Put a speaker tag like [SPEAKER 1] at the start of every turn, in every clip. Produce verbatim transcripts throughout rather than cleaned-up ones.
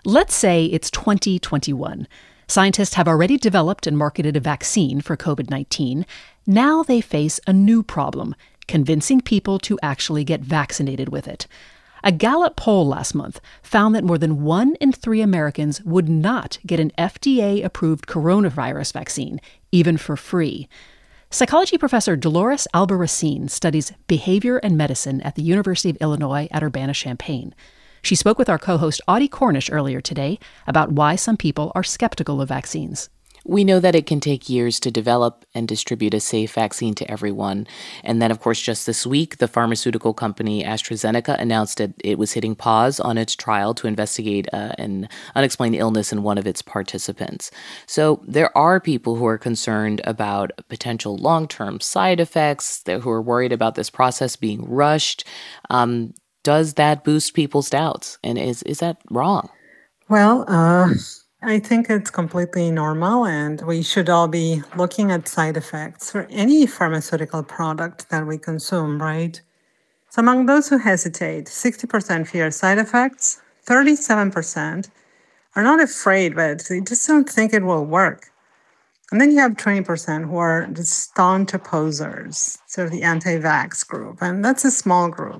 [SPEAKER 1] Let's say it's twenty twenty-one. Scientists have already developed and marketed a vaccine for covid nineteen. Now they face a new problem, convincing people to actually get vaccinated with it. A Gallup poll last month found that more than one in three Americans would not get an F D A-approved coronavirus vaccine, even for free. Psychology professor Dolores Albarracin studies behavior and medicine at the University of Illinois at Urbana-Champaign. She spoke with our co-host Audie Cornish earlier today about why some people are skeptical of vaccines.
[SPEAKER 2] We know that it can take years to develop and distribute a safe vaccine to everyone. And then, of course, just this week, the pharmaceutical company AstraZeneca announced that it was hitting pause on its trial to investigate uh, an unexplained illness in one of its participants. So there are people who are concerned about potential long-term side effects, who are worried about this process being rushed. Um, does that boost people's doubts? And is, is that wrong?
[SPEAKER 3] Well, uh... I think it's completely normal, and we should all be looking at side effects for any pharmaceutical product that we consume, right? So among those who hesitate, sixty percent fear side effects, thirty-seven percent are not afraid, but they just don't think it will work. And then you have twenty percent who are the staunch opposers, sort of the anti-vax group, and that's a small group.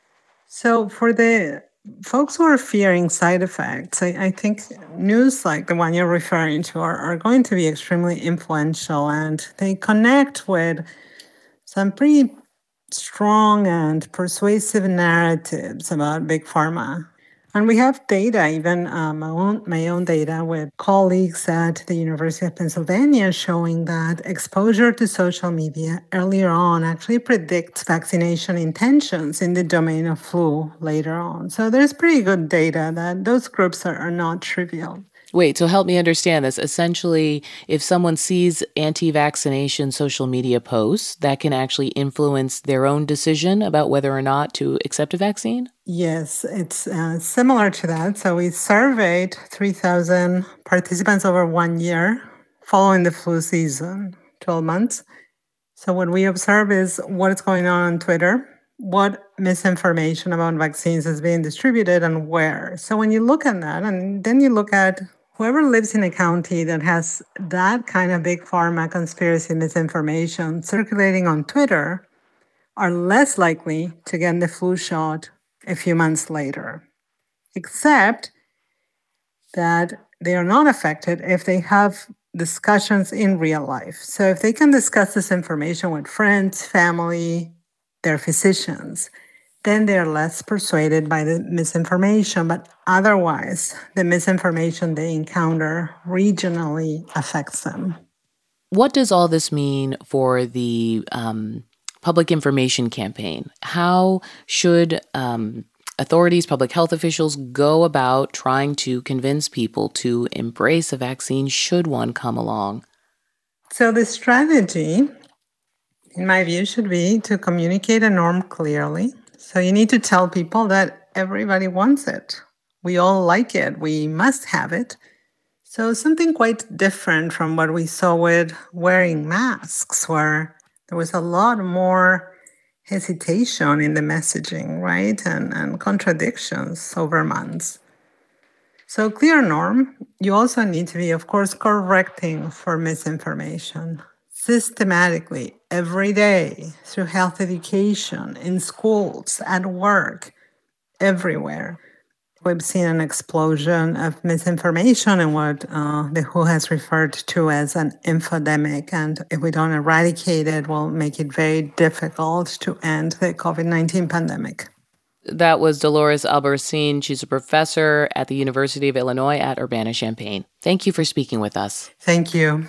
[SPEAKER 3] So for the folks who are fearing side effects, I, I think news like the one you're referring to are, are going to be extremely influential, and they connect with some pretty strong and persuasive narratives about big pharma. And we have data, even uh, my, own, my own data with colleagues at the University of Pennsylvania showing that exposure to social media earlier on actually predicts vaccination intentions in the domain of flu later on. So there's pretty good data that those groups are, are not trivial.
[SPEAKER 2] Wait, so help me understand this. Essentially, if someone sees anti-vaccination social media posts, that can actually influence their own decision about whether or not to accept a vaccine?
[SPEAKER 3] Yes, it's uh, similar to that. So we surveyed three thousand participants over one year following the flu season, twelve months. So what we observe is what is going on on Twitter, what misinformation about vaccines is being distributed, and where. So when you look at that, and then you look at whoever lives in a county that has that kind of big pharma conspiracy misinformation circulating on Twitter are less likely to get the flu shot a few months later, except that they are not affected if they have discussions in real life. So if they can discuss this information with friends, family, their physicians, then they're less persuaded by the misinformation. But otherwise, the misinformation they encounter regionally affects them.
[SPEAKER 2] What does all this mean for the um, public information campaign? How should um, authorities, public health officials go about trying to convince people to embrace a vaccine should one come along?
[SPEAKER 3] So the strategy, in my view, should be to communicate a norm clearly. So you need to tell people that everybody wants it. We all like it. We must have it. So something quite different from what we saw with wearing masks, where there was a lot more hesitation in the messaging, right? And, and contradictions over months. So clear norm. You also need to be, of course, correcting for misinformation systematically every day through health education, in schools, at work, everywhere. We've seen an explosion of misinformation and what uh, the W H O has referred to as an infodemic. And if we don't eradicate it, we'll make it very difficult to end the covid nineteen pandemic.
[SPEAKER 2] That was Dolores Albarracin. She's a professor at the University of Illinois at Urbana-Champaign. Thank you for speaking with us.
[SPEAKER 3] Thank you.